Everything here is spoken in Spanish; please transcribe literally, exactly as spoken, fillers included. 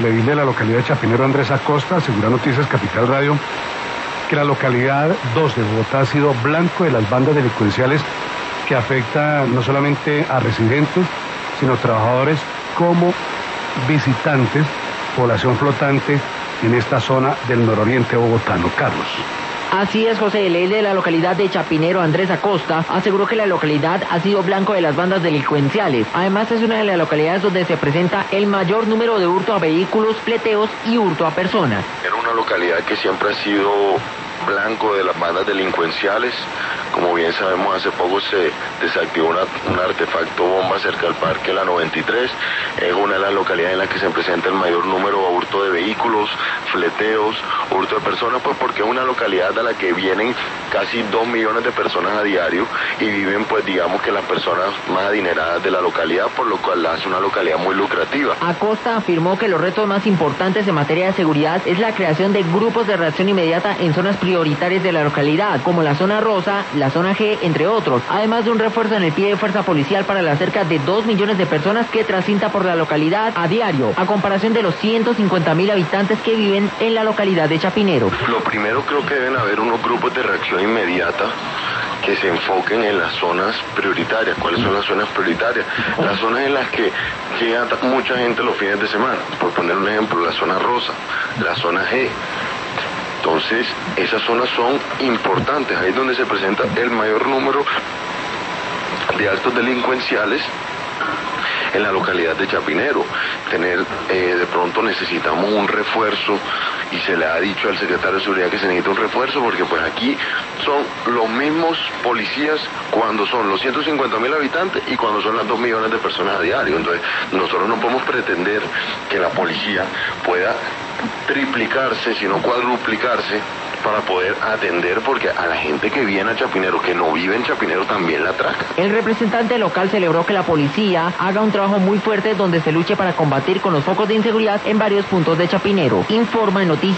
Le dile a la localidad de Chapinero Andrés Acosta, asegura Noticias Capital Radio, que la localidad dos de Bogotá ha sido blanco de las bandas delincuenciales que afectan no solamente a residentes, sino trabajadores como visitantes, población flotante en esta zona del nororiente bogotano. Carlos. Así es, José. El de la localidad de Chapinero, Andrés Acosta, aseguró que la localidad ha sido blanco de las bandas delincuenciales. Además, es una de las localidades donde se presenta el mayor número de hurto a vehículos, fleteos y hurto a personas. Era una localidad que siempre ha sido blanco de las bandas delincuenciales. Como bien sabemos, hace poco se desactivó una, un artefacto bomba cerca del Parque La noventa y tres. Es una de las localidades en las que se presenta el mayor número de hurto de vehículos, fleteos, hurto de personas, pues porque es una localidad a la que vienen casi dos millones de personas a diario y viven, pues digamos que las personas más adineradas de la localidad, por lo cual la hace una localidad muy lucrativa. Acosta afirmó que los retos más importantes en materia de seguridad es la creación de grupos de reacción inmediata en zonas prioritarias de la localidad, como la zona rosa, la zona G, entre otros, además de un refuerzo en el pie de fuerza policial para las cerca de dos millones de personas que transitan por la localidad a diario, a comparación de los ciento cincuenta mil habitantes que viven en la localidad de Chapinero. Lo primero, creo que deben haber unos grupos de reacción inmediata que se enfoquen en las zonas prioritarias. ¿Cuáles son las zonas prioritarias? Las zonas en las que llega mucha gente los fines de semana. Por poner un ejemplo, la zona rosa, la zona G. Entonces, esas zonas son importantes. Ahí es donde se presenta el mayor número de actos delincuenciales en la localidad de Chapinero. Tener, eh, de pronto necesitamos un refuerzo y se le ha dicho al secretario de Seguridad que se necesita un refuerzo porque pues aquí son los mismos policías cuando son los ciento cincuenta mil habitantes y cuando son las dos millones de personas a diario. Entonces nosotros no podemos pretender que la policía pueda triplicarse, sino cuadruplicarse para poder atender, porque a la gente que viene a Chapinero, que no vive en Chapinero, también la atraca. El representante local celebró que la policía haga un trabajo muy fuerte donde se luche para combatir con los focos de inseguridad en varios puntos de Chapinero. Informa en Noticias